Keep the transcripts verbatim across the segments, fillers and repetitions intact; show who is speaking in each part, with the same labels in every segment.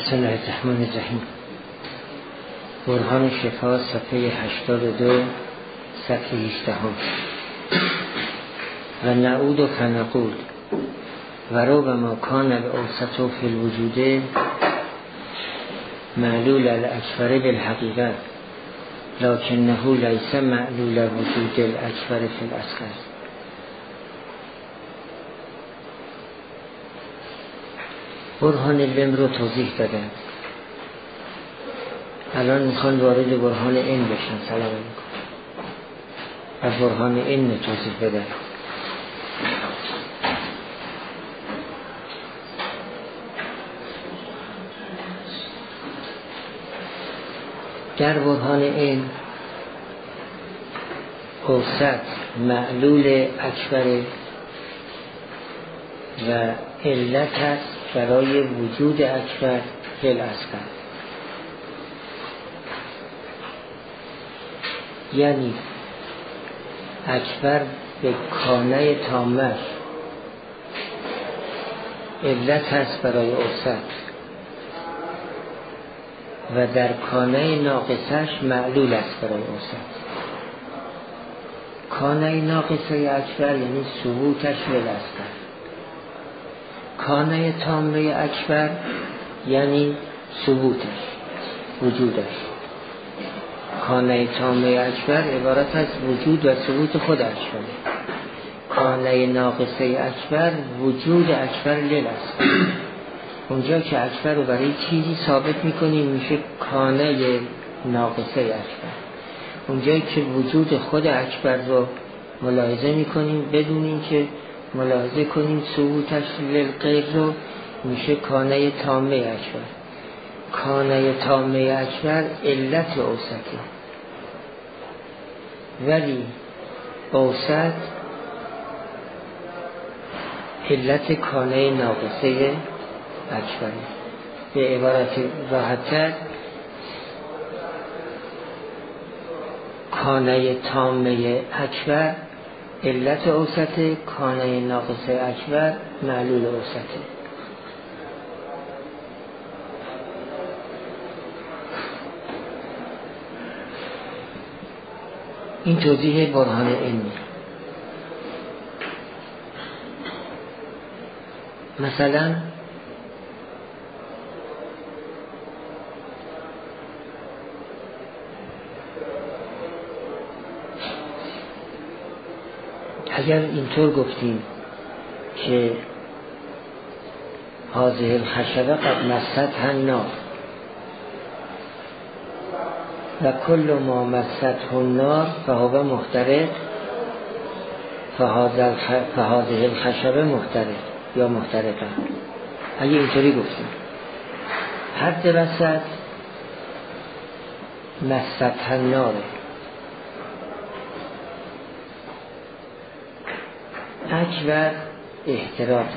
Speaker 1: بسم الله الرحمن الرحیم. برهان شفا صفحه هشتاد و دو صفحه هجده و نعود و فنقول و رو به ما کان الاوسط فی الوجود معلول الاکبر بالحقیقت لکنه لیس معلول وجود الاکبر فی الاصغر. برهان لم رو توضیح دادن، الان میخوان وارد برهان این بشن. سلام علیکم. از برهان این توضیح بدن. در برهان این اوسط معلول اکبر و علت است برای وجود اکبر فی الاصغر. یعنی اکبر به کانه تامش علت است برای اوسط و در کانه ناقصش معلول است برای اوسط. کانه ناقصه اکبر یعنی ثبوتش فی الاصغر. کانه تامه اکبر یعنی ثبوتش، وجودش. کانه تامه اکبر عبارت از وجود و ثبوت خود اکبر. کانه ناقصه اکبر وجود اکبر لیل است. اونجا که اکبر رو برای چیزی ثابت میکنیم میشه کانه ناقصه اکبر. اونجایی که وجود خود اکبر رو ملاحظه میکنیم بدون اینکه ملاحظه کنیم ثبوتش للغیر رو میشه کانه تامه اکبر. کانه تامه اکبر علت اوسطه، ولی اوسط علت کانه ناقصه اکبر. به عبارت راحت‌تر کانه تامه اکبر علت اوسطه، کانه ناقصه اکبر معلول اوسطه. این توضیح برهان علمی. مثلا اگر اینطور گفتیم که هذه الخشبه قد مستها النار و کل ما مسته النار فهو محترق فهذه الخشبه محترق یا محترقه. اگه اینطوری گفتیم حد وسط مستها النار، اکبر احتراقه.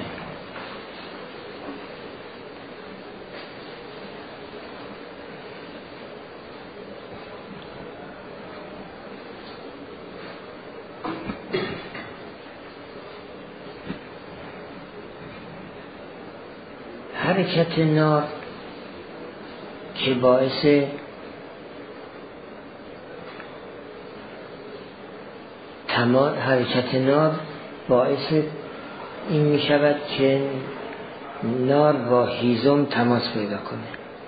Speaker 1: حرکت نار که باعث تمام حرکت نار باعث این می شود که نار با هیزم تماس پیدا کنه.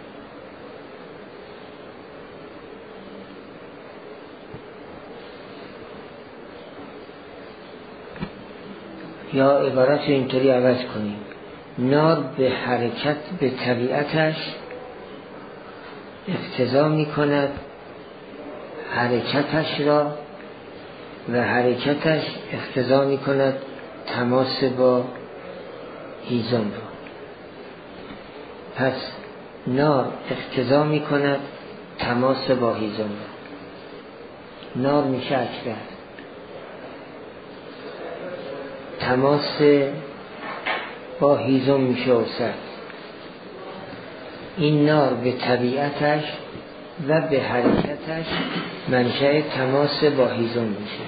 Speaker 1: یا عبارت اینطوری عوض کنیم، نار به حرکت به طبیعتش اقتضا می کند حرکتش را و حرکتش اقتضا می کند تماس با هیزم را. پس نار اقتضا می کند تماس با هیزم را. نار میشه اکبر، تماس با هیزم میشه اوسط. این نار به طبیعتش و به حرکتش منشأ تماس با هیزم میشه.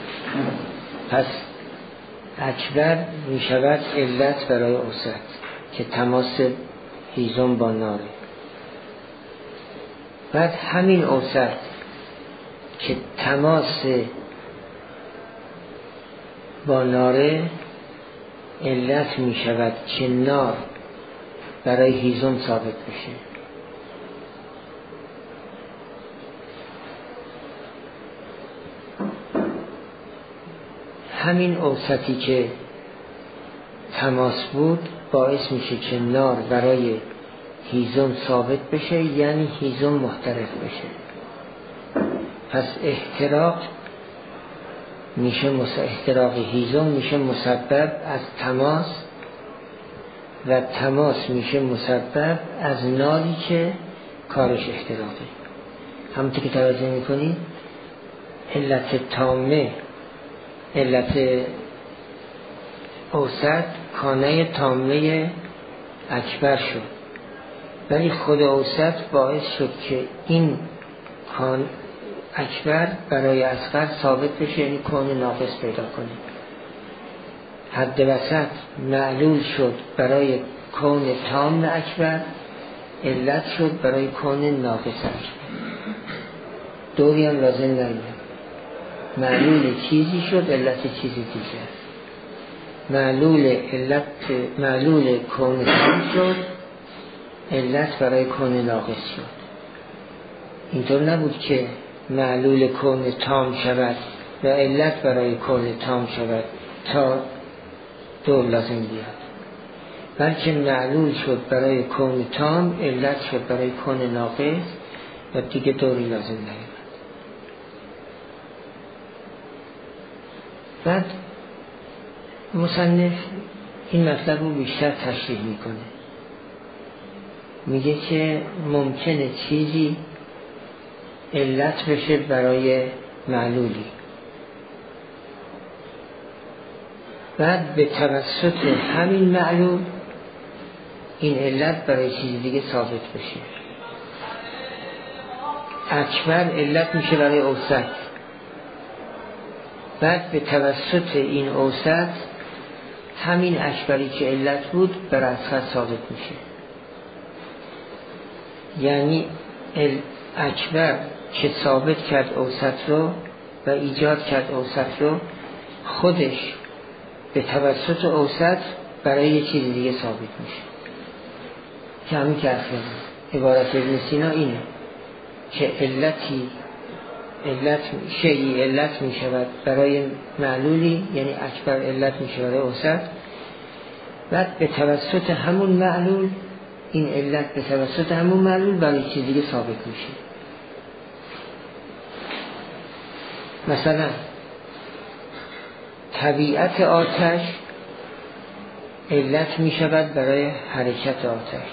Speaker 1: پس اکبر میشود علت برای اوسط. که تماس هیزم با ناره. بعد همین اوسط که تماس با ناره علت می شود که نار برای هیزم ثابت بشه. همین اوسطی که تماس بود باعث میشه که نار برای هیزم ثابت بشه، یعنی هیزم محترق بشه. پس احتراق میشه احتراق هیزم میشه مسبب از تماس و تماس میشه مسبب از ناری که کارش احتراقه. همونطور که توجه میکنید علت تامه، علت اوسط کانه تامه اکبر شد، ولی خود اوسط باعث شد که این کان اکبر برای اصغر ثابت بشه، یعنی کون ناقص پیدا کنه. حد وسط معلول شد برای کون تام اکبر، علت شد برای کون ناقص اکبر. دوری هم لازم نمیاد. معلول چیزی شد علت چیزی دیگر. معلول علت معلول کون تام شد علت برای کون ناقص شد. اینطور نبود که معلول کون تام شود و علت برای کون تام شود تا دور لازم بیاد، بلکه معلول شد برای کون تام علت شد برای کون ناقص و دیگه دوری لازم نیامد. بعد مصنف این مطلب رو بیشتر تشریح میکنه، میگه که ممکنه چیزی علت بشه برای معلولی، بعد به توسط همین معلول این علت برای چیز دیگه ثابت بشه. اکبر علت میشه برای اوسط، بعد به توسط این اوسط همین اکبری که علت بود بر اصغر ثابت میشه. یعنی اکبر که ثابت کرد اوسط رو و ایجاد کرد اوسط رو، خودش به توسط اوسط برای یه چیز دیگه ثابت میشه. که همین که اصلا عبارت ابن سینا اینه که علتی علت شیعی علت می شود برای معلولی، یعنی اکبر علت می شود برای اوسط، بعد به توسط همون معلول این علت به توسط همون معلول برای چیز دیگه ثابت میشه. مثلا طبیعت آتش علت می شود برای حرکت آتش،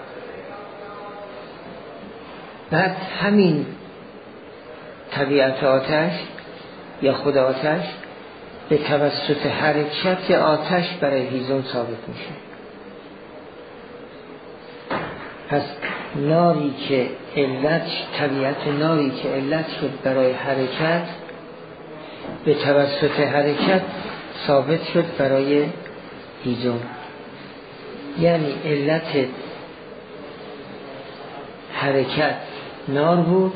Speaker 1: بعد همین طبیعت آتش یا خود آتش به توسط حرکت آتش برای هیزم ثابت میشه. پس ناری که علت طبیعت ناری که علت شد برای حرکت به توسط حرکت ثابت شد برای هیزم. یعنی علت حرکت نار بود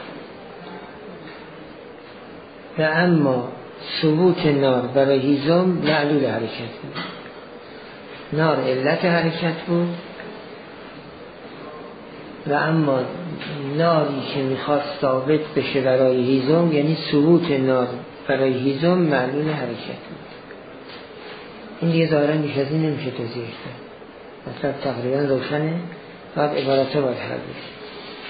Speaker 1: و اما ثبوت نار برای هیزم معلول حرکت بود. نار علت حرکت بود و اما ناری که میخواست ثابت بشه برای هیزم، یعنی ثبوت نار برای هیزم معلول حرکت بود. این دیگه ظاهرا بیش از این نمیشه توضیح داد. مطلب تقریبا روشنه، بعد عبارت ها باید حل بشه.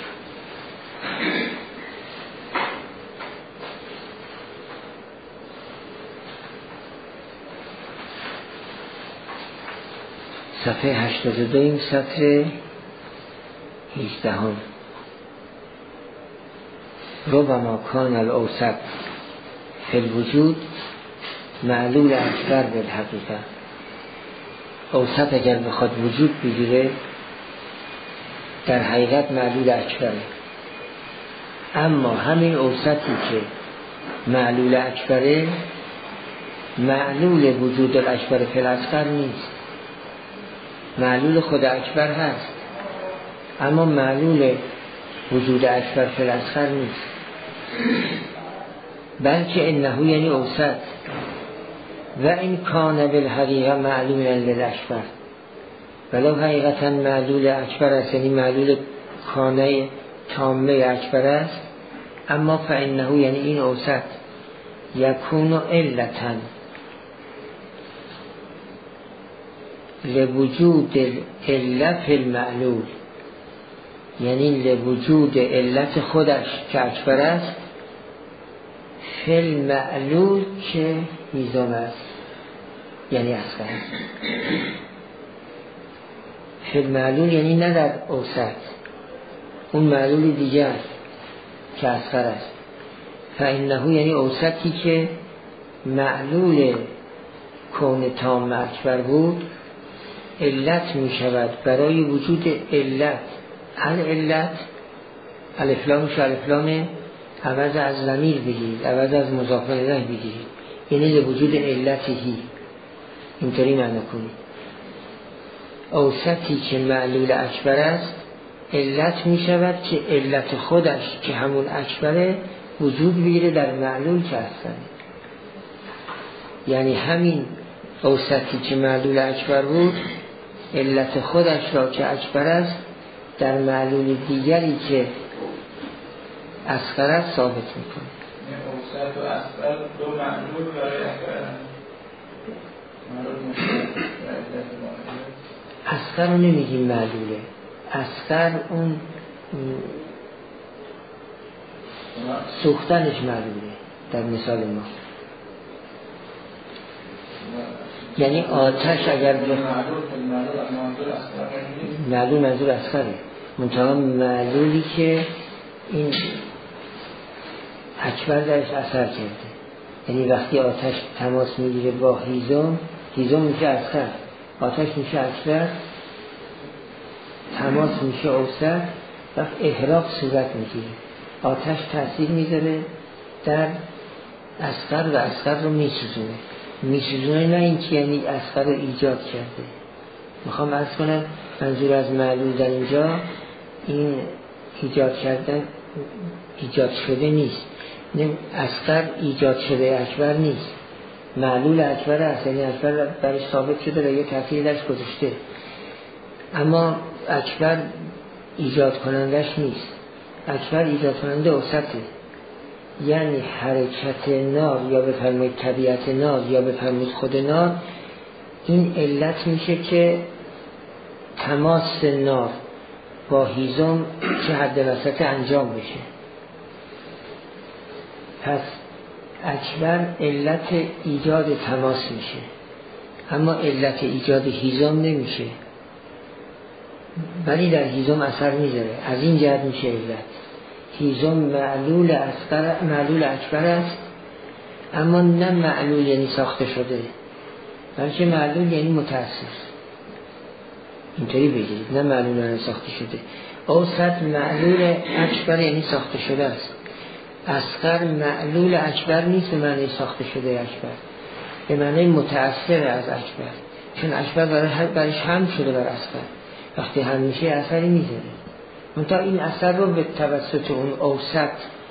Speaker 1: صفحه هشتاد و دو این سطر هیچده هم. ربما کان الاوسط فی الوجود معلول اکبر بالحقیقه. اوسط اگر بخواد وجود بگیره در حقیقت معلول اکبره، اما همین اوسطی که معلول اکبره معلول وجود الاکبر فی الاصغر نیست. معلول خود اکبر هست، اما معلول وجود اکبر فی الاصغر نیست. بلکه انه یعنی اوسط و این کان بالحقیقه معلوم للاکبر، ولو حقیقتا معلول اکبر است، یعنی معلول کانه تامه اکبر است، اما فانه یعنی این اوسط یکون علتا لوجود علت المعلول، یعنی لوجود علت خودش که اکبر است فی المعلول که هیزم است، یعنی اصغر است. فی المعلول یعنی نه در اوسط، اون معلول دیگه است که اصغر است. فانه یعنی اوسطی که معلول کون تام اکبر بود علت می شود برای وجود علت. العلت الفلامش الفلام عوض از ضمیر بگیرید، عوض از مضاف الیه بگیرید، یعنی لوجود علتهی، اینطوری معنی کنید. اوسطی که معلول اکبر است علت می شود که علت خودش که همون اکبره وجود بگیره در معلول که هستن. یعنی همین اوسطی که معلول اکبر بود علت خودش را که اکبر است در معلول دیگری که اصغر است ثابت میکنه.
Speaker 2: اوسط و اصغر دو معلول برای اکبر
Speaker 1: است. اصغر رو نمیگیم معلوله، اصغر اون سوختنش معلوله در مثال ما. یعنی آتش اگر معلول منظور اصغره، منطقه معلولی که این اکبر درش اثر کرده، یعنی وقتی آتش تماس میگیره با هیزم، هیزم میشه اصغر، آتش میشه اکبر، تماس میشه اوسط، وقت احراق صورت میگیره، آتش تاثیر میذاره در اصغر و اصغر رو میسوزونه. میسوزونه نه این که یعنی اصغر رو ایجاد کرده. میخوام عرض کنم منظور از معلول در اینجا این ایجاد کردن ایجاد شده نیست، نه اصغر ایجاد شده اکبر نیست، معلول اکبر است، یعنی اکبر برش ثابت شده و یه تأثیر درش گذاشته، اما اکبر ایجاد کنندش نیست. اکبر ایجاد کننده اوسطه، یعنی حرکت نار یا بفرمایید طبیعت نار یا بفرمایید خود نار این علت میشه که تماس نار با هیزم که حد وسط انجام بشه. پس اکبر علت ایجاد تماس میشه، اما علت ایجاد هیزم نمیشه، ولی در هیزم اثر میذاره. از این جهت میشه علت. هیزم معلول اصغر معلول اکبر است، اما نه معلول یعنی ساخته شده، بلکه معلول یعنی متأثر، اینطوری بگیرید، نه معلول یعنی ساخته شده. اوسط معلول اکبر یعنی ساخته شده است، اصغر معلول اکبر نیست به معنی ساخته شده اکبر، به معنی متأثر از اکبر، چون اکبر برای برش هم شده بر اصغر، وقتی هم میشه اثری میذاره. منتها این اثر رو به توسط اون اوسط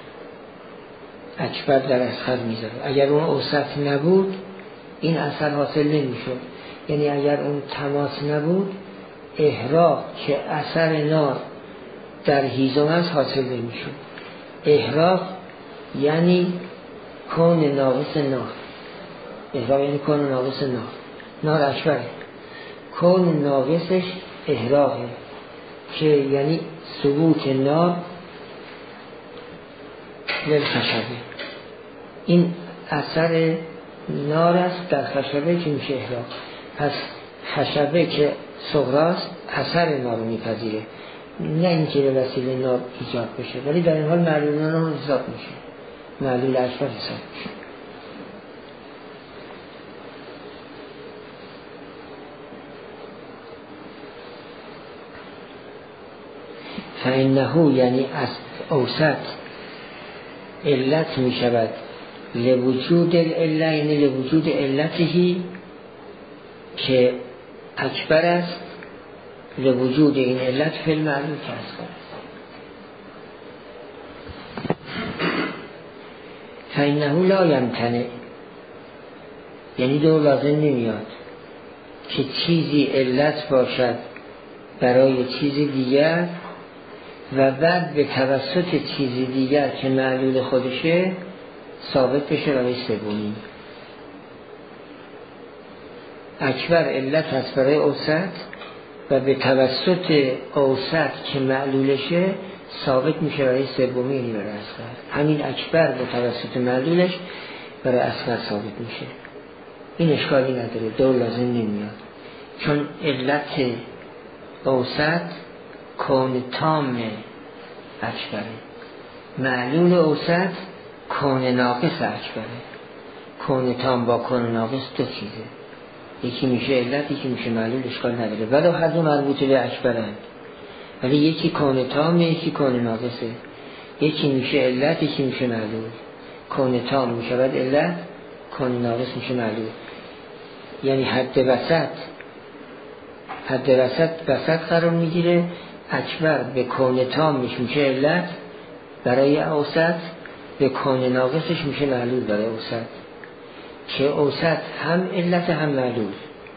Speaker 1: اکبر در اصغر میذاره. اگر اون اوسط نبود این اثر حاصل نمیشد، یعنی اگر اون تماس نبود احراق که اثر نار در هیزم است حاصل نمیشد. احراق یعنی کون ناقص نار، احراق یعنی کون ناقص نار، نار اکبره، کون ناقصش احراقه که یعنی ثبوت نار للخشبه. این اثر نار است در خشبه که میشه احراق. پس خشبه که صغراست اثر نار رو میپذیره، نه اینکه به وسیله نار ایجاد بشه، ولی در این حال معلول نار حساب میشه، معلول اکبر حساب میشه. فإنه یعنی از اوسط علت می شود لوجود العله، یعنی لوجود علتهی که اکبر است لوجود این علت فی المعلول که اصغر است. فإنه لا یمتنع، یعنی دو لازم نمیاد که چیزی علت باشد برای چیز دیگر و بعد به توسط چیز دیگر که معلول خودشه ثابت بشه برای سومی. اکبر علت هست برای اوسط و به توسط اوسط که معلولشه ثابت میشه برای سومی، یعنی برای اصغر. همین اکبر به توسط معلولش برای اصغر ثابت میشه. این اشکالی نداره، دو لازم نمیاد، چون علت اوسط کون تام اکبره، معلول اوسط کون ناقص اکبره. کون تام با کون ناقص دو چیزه، یکی میشه علت یکی میشه معلول، اشکال نداره، ولی هر دو مربوطه به اکبرند، ولی یکی کون تام یکی کون ناقصه، یکی میشه علت یکی میشه معلول. کون تام میشه بعد علت، کون ناقص میشه معلول. یعنی حد وسط حد وسط وسط قرار میگیره. اکبر به کون تامش میشه علت برای اوسط، به کون ناقصش میشه معلول برای اوسط، که اوسط هم علت هم معلول.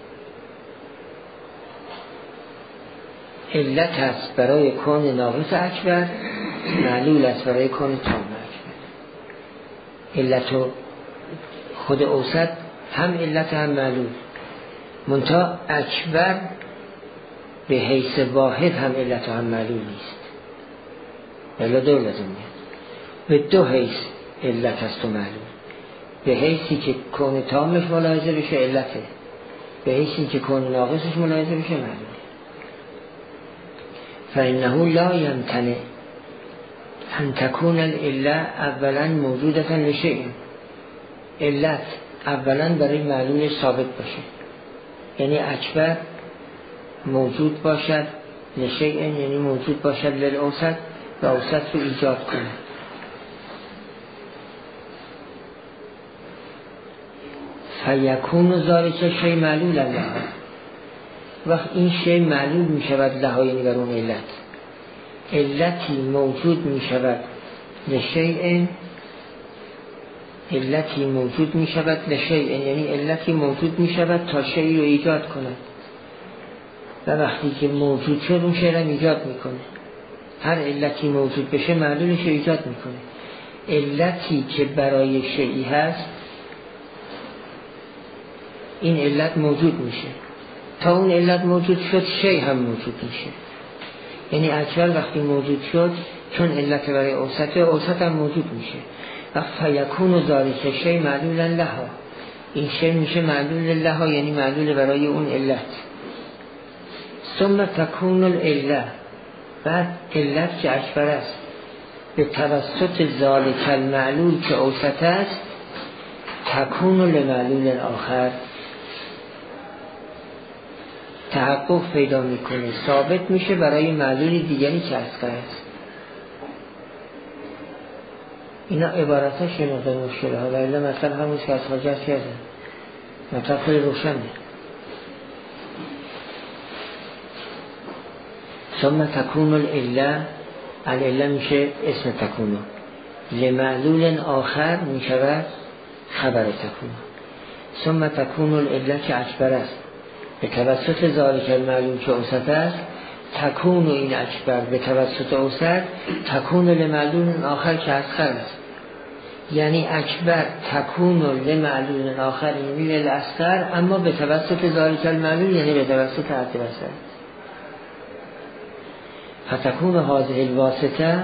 Speaker 1: علت هست برای کون ناقص اکبر، معلول است برای کون تام اکبر. علت خود اوسط هم علت هم معلول، منتها اکبر به حیث واحد هم علت هم معلول نیست، الا دو لازم میاد. به دو حیث علت هست و معلول، به حیثی که کون تامش ملاحظه بشه علته، به حیثی که کون ناقصش ملاحظه بشه معلول. فإنه لا یمتنع ان تكون العله اولا موجودة لشیء، علت اولا برای معلول ثابت باشه، یعنی اکبر موجود باشد لشیء، یعنی موجود باشد للأوسط و اوسط رو ایجاد کنه. فیکون ذالک شیء معلول لها، وقت این شیء معلول می شود لها، یعنی بر اون علت. علتی موجود می شود لشیء، علتی موجود می شود لشیء، یعنی علتی موجود می شود تا شیء رو ایجاد کنه، و وقتی که موجود شد اون شیء رو ایجاد میکنه. هر علتی موجود بشه معلولش رو ایجاد میکنه. علتی که برای شیئی هست این علت موجود میشه، تا اون علت موجود شد شیء هم موجود میشه. یعنی اکبر وقتی موجود شد چون علت برای اوسط، اوسط هم موجود میشه. و فیکون ذالک شیء معلولا لها، این شیء میشه معلول لها، یعنی معلول برای اون علت. ثم تکون العله، بعد علت که اکبر است به توسط ذالک المعلول که اوسط است تکون لمعلول آخر، تحقق پیدا میکنه، ثابت میشه برای معلول دیگری که اصغر است. اینا عبارتش یه نظر مشکله ها، ولی مثلا همونش که اصغر جست کرده مطلب خیلی روشنه. ثم تکون العله، العله میشه اسم تکونو، لمعلول آخر میشود خبر تکونو. ثم تکون العله که اکبر است به توسط ذالک المعلول که اوسط است، تکون این اکبر به توسط اوسط تکون لمعلول آخر که اصغر است. یعنی اکبر تکون لمعلول آخر یعنی للاصغر، اما به توسط ذالک المعلول یعنی به توسط حد وسط. فتکون هذه الواسطه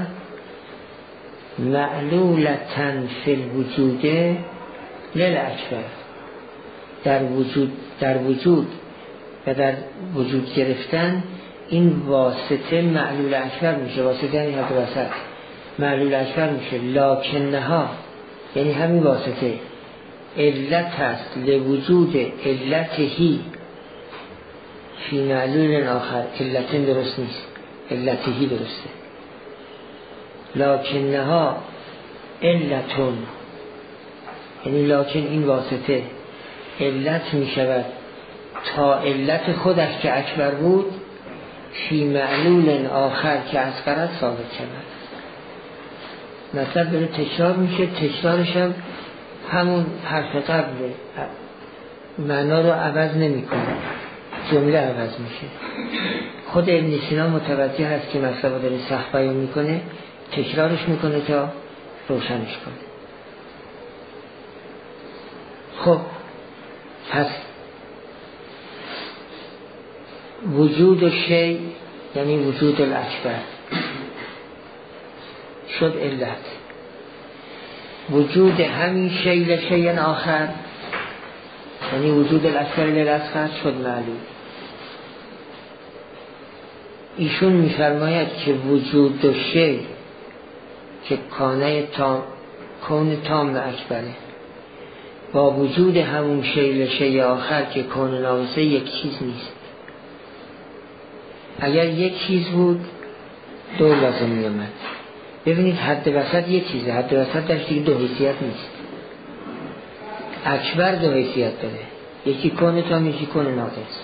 Speaker 1: معلولتن فی الوجود للاکبر، در وجود در وجود و در وجود گرفتن این واسطه معلول اکبر میشه. واسطه یعنی حد وسط، معلول اکبر میشه. لکنها یعنی همین واسطه علت هست لوجود علتهی فی معلول آخر. علتین درست نیست، علتهی درسته. لکنها علتون، یعنی لکن این واسطه علت می شود تا علت خودش که اکبر بود فی معلول آخر که اصغر ثابت شود. مطلب داره تکرار میشه، تکرارش هم همون حرف قبله، معنا رو عوض نمیکنه، جمله عوض میشه. خود ابن سینا متوجه هست که مطلب داره سخت بیان میکنه، تکرارش میکنه تا روشنش کنه. خب پس وجود شی یعنی وجود الاکبر شد علت، وجود همین شی لشی آخر یعنی وجود الاکبر للاصغر شد معلوم. ایشون میفرماید که وجود شی که کانه تام کون تام اکبره با وجود همون شی لشی آخر که کون ناقصه یک چیز نیست. اگر یک چیز بود دو لازم می آمد. ببینید حد وسط یک چیزه، حد وسط درش دیگه دو حیثیت نیست. اکبر دو حیثیت داره، یکی کون تام یکی کون ناقص،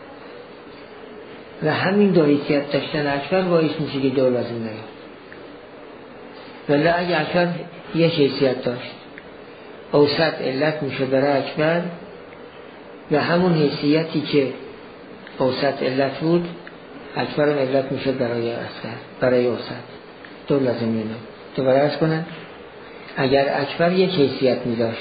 Speaker 1: و همین دو حیثیت داشتن اکبر باعث میشه که دو لازم نیاد. ولی اگه اکبر یک حیثیت داشت اوسط علت میشه برای اکبر و همون حیثیتی که اوسط علت بود اکبر هم علت میشه برای اصغر، برای اوسط. دو لازم نیاد. دوباره عرض کنم اگر اکبر یک حیثیت میداشت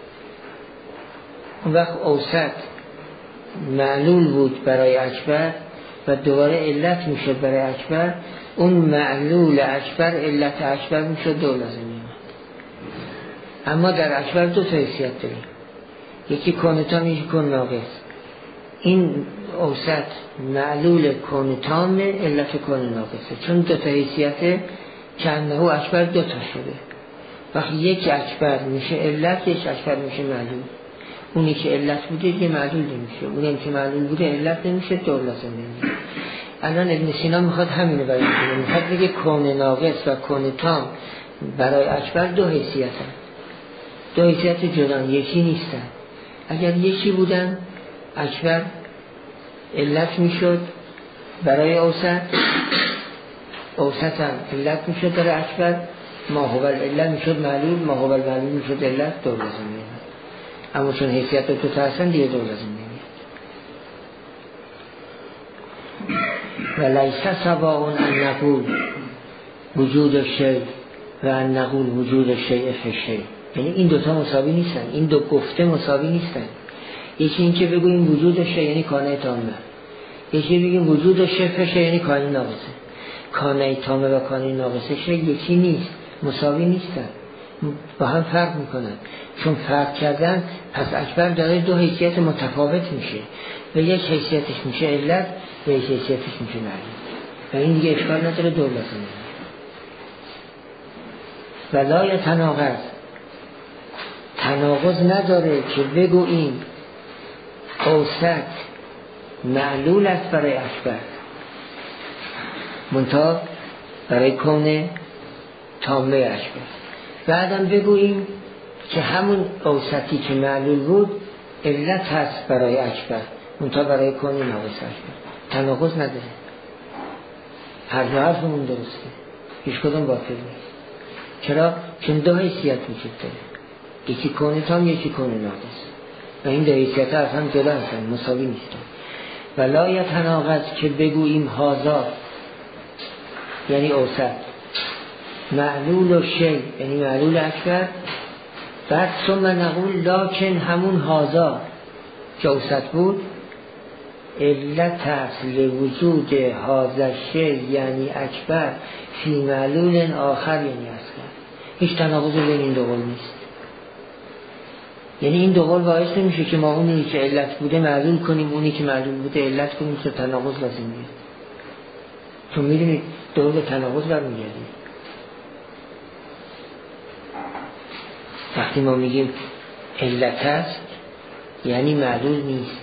Speaker 1: اون وقت اوسط معلول بود برای اکبر و دوباره علت میشه برای اکبر، اون معلول اکبر علت اکبر میشه دو لازم نیاد. اما در اکبر دو تا حیثیت داریم، یکی کون تام یکی کون ناقص. این اوسط معلول کون تام علت کون ناقصه، چون دو تا حیثیت که انه اکبر دو تا شده. وقتی یک اکبر میشه علت، یک اکبر میشه معلول. اونی که علت بوده یه معلول نمیشه، اونی که معلول بوده علت نمیشه، دو لازم نمیشه. الان ابن سینا میخواد همینو بیان کنه، میخواد بگه کون ناقص و کون تام برای اکبر دو حیثیت هست، دو حیثیت جدان، یکی نیستن. اگر یکی بودن اکبر علت میشد برای اوسط، اوسط هم علت میشد برای اکبر، ما هو العلت میشد معلول، ما هو المعلول میشد علت، دو لازم نمیاد. اما چون حیثیت دو تا هستن دیگه دو لازم نمیاد. و لیس سواء ان نقول وجود شی و ان نقول وجود شیء فی شی، یعنی این دوتا مساوی نیستن، این دو گفته مساوی نیستن. یکی این که بگوییم وجود شی یعنی کانه تامه، یکی بگیم وجود شی فی شی یعنی کانه ناقصه. کانه تامه و کانه ناقصه شی یکی نیست، مساوی نیستن، با هم فرق میکنن. چون فرق کردن پس اکبر داره دو حیثیت متفاوت میشه و یک حیثیتش میشه علت و یک حیثیتش میشه معلول و این دیگه اشکال نداره، دو لازم و لا یتناقض، تناقض نداره که بگوییم اوسط معلول است برای اکبر منتها برای کون تامه اکبر، بعدم بگوییم که همون اوسطی که معلول بود علت هست برای اکبر منتها برای کون ناقص اکبر. تناقض نداره، هر دو حرفمون درسته، هیچ کدوم باطل نیست. چرا؟ چون دو حیثیت وجود داره، یکی کون تام یکی کون ناقص و این دو حیثیت از هم جدا هستن، مساوی نیستن. و لا یتناقض که بگوییم هازا یعنی اوسط معلول و شی یعنی معلول اکبر، بعد ثم نقول لکن همون هازا که اوسط بود علت هست لوجود هازا شی یعنی اکبر فی معلول آخر یعنی اصغر. هیچ تناقض بین این دو قول نیست. یعنی این دو قول باعث نمیشه که ما اونی که علت بوده معلول کنیم، اونی که معلول بوده علت کنیم، که تناقض لازم نیست. چون میدونید دو قول تناقض برمیگردیم. وقتی ما میگیم علت هست یعنی معلول نیست.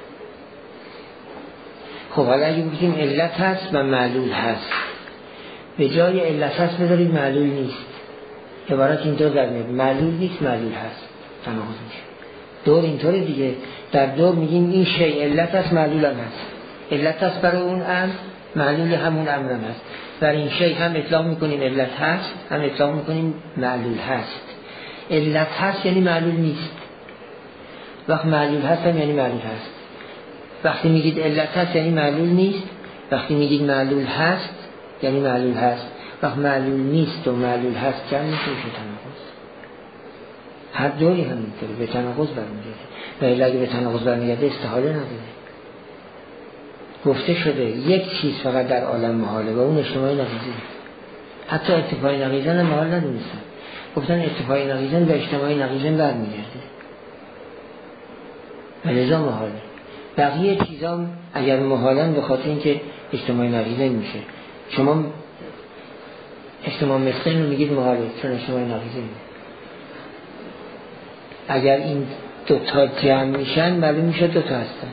Speaker 1: خب حالا اگه بگیم علت هست و معلول هست، به جای علت هست بذارید معلول نیست، عبارت اینطور در میاد معلول نیست معلول هست، تناقض میشه. دور اینطور دیگه، در دور میگیم این شی علت هست معلول هم هست، علت هست برای اون امر معلول همون امر هست. برای این شیء هم اطلاق میکنیم علت هست، هم اطلاق میکنیم معلول هست. علت هست یعنی معلول نیست، وقت معلول هست هم یعنی معلول هست. وقتی میگید علت هست یعنی معلول نیست، وقتی میگید معلول هست یعنی معلول هست. وقت معلول نیست و معلول هست جمع میشه تناقض. هر دوری همینطوره، به تناقض برمیگرده. و الا اگه به تناقض برمیگرده استحاله نداره. گفته شده یک چیز فقط در عالم محاله و اون اجتماعی نقیضه. حتی اتفاقی نقیضن هم محال ندونستن، گفتن اتفاقی نقیضن به اجتماعی نقیضن برمیگرده و لذا محاله. بقیه چیزام اگر محالن به خاطر اینکه اجتماعی نقیضن میشه. شما اجتماع مثل رو میگید محاله چون اجتماعی نقیضن. اگر این دوتا جمع میشن معلوم میشه دوتا هستن.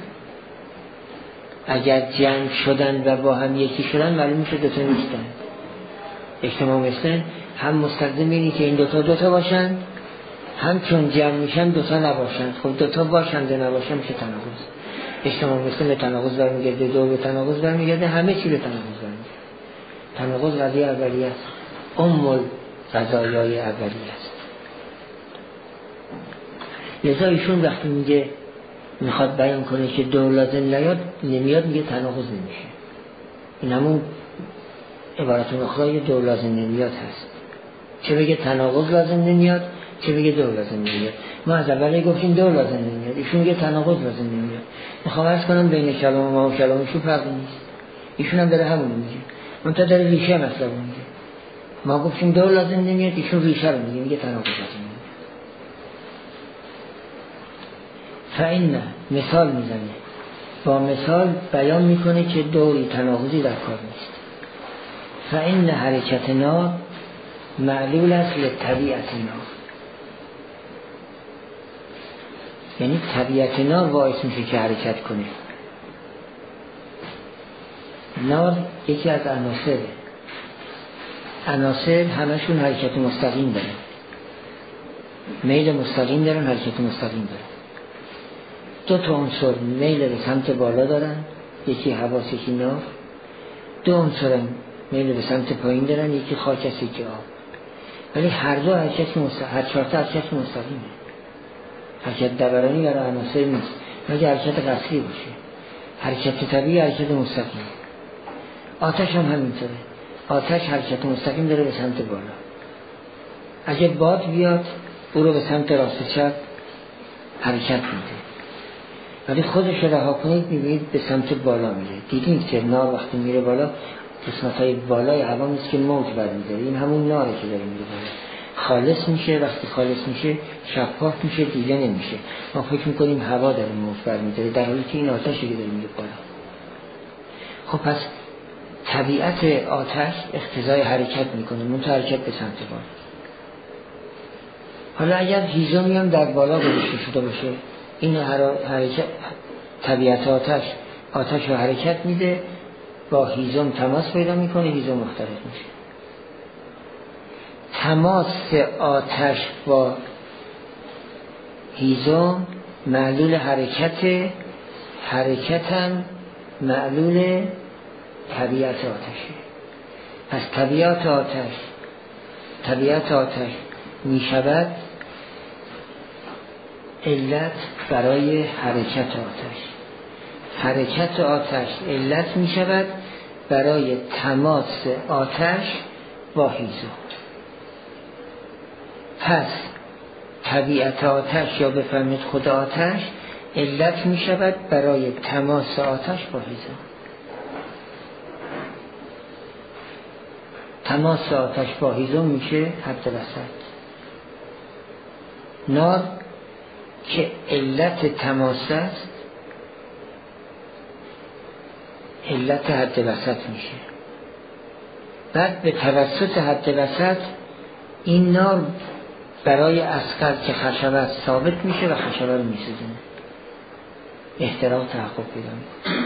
Speaker 1: اگر جمع شدن و با هم یکی شدن معلوم میشه دوتا نیستن. اجتماع مثل هم مستلزم اینه که این دوتا دوتا باشن، هم چون جمع میشن دوتا نباشن. خب دوتا باشن دو نباشن میشه تناقض. اجتماع مثل به تناقض برمیگرده، دو به تناقض برمیگرده، همه چی به تناقض برمیگرده. تناقض قضیه اولیه است، ام القضایای اولیه است. لذا ایشون وقتی میگه میخواد بیان کنه که دو لازم نیاد نمیاد، میگه تناقض نمیشه. این همون عبارت اخرى دو لازم نمیاد هست. چه بگه تناقض لازم نمیاد، چه بگه دو لازم نمیاد. ما از اولی گفتیم دو لازم نمیاد، ایشون میگه تناقض لازم نمیاد. میخوام عرض کنم بین کلام ما و کلامشون فرقی نیست. ایشون هم داره همون میگه، منتها داره ریشه مطلب میگه. ما گفتیم دو لازم نمیاد، ایشون ریشه رو میگه، میگه تناقض لازم نمیاد. فإن مثال میزنه، با مثال بیان میکنه که دوری تناقضی در کار نیست. فإن حرکت نار معلول است لطبیعت نار، یعنی طبیعت نار باعث میشه که حرکت کنه. نار یکی از عناصره، عناصر همشون حرکت مستقیم دارن، میل مستقیم دارن، حرکت مستقیم دارن. دو تا عنصر میل به سمت بالا دارن، یکی هوا یکی نار. دو عنصر میل به سمت پایین دارن، یکی خاک است یکی آب. ولی هر دو حرکت مستقیم، هر چهار تا حرکت مستقیمه. حرکت دورانی برای عناصر نیست، مگه حرکت قصری باشه. حرکت طبیعی حرکت مستقیم. آتش هم همینطوره، آتش حرکت مستقیم داره به سمت بالا. اگه باد بیاد او رو به سمت راست چپ حرکت میده، ولی خودش رها کنید میبینید به سمت بالا میره. دیدید که نار وقتی میره بالا قسمت‌های بالای هوا نیست که موج برمی‌داره، این همون ناره که داره میره بالا. خالص میشه، وقتی خالص میشه شفاف میشه، دیده نمیشه. ما فکر میکنیم هوا داره موج برمی‌داره، در حالی که این آتشی که داره میره بالا. خب پس طبیعت آتش اقتضای حرکت میکنه، منتها حرکت به سمت بالا. حالا اگر هیزومی هم در بالا گذاشته شده باشه، این حرکت طبیعت آتش آتش رو حرکت میده، با هیزم تماس پیدا میکنه، هیزم مختلف میشه. تماس آتش با هیزم معلول حرکت، حرکت هم معلول طبیعت آتشه. پس طبیعت آتش طبیعت آتش میشود علت برای حرکت آتش، حرکت آتش علت می شود برای تماس آتش با هیزم. پس طبیعت آتش یا بفرمید خود آتش علت می شود برای تماس آتش با هیزم. تماس آتش با هیزم میشه حد وسط. نار که علت تماس است علت حد وسط میشه. بعد به توسط حد وسط این نار برای اصغر که خشبه است ثابت میشه و خشبه رو میسوزونه، احتراق تحقق پیدا میکنه.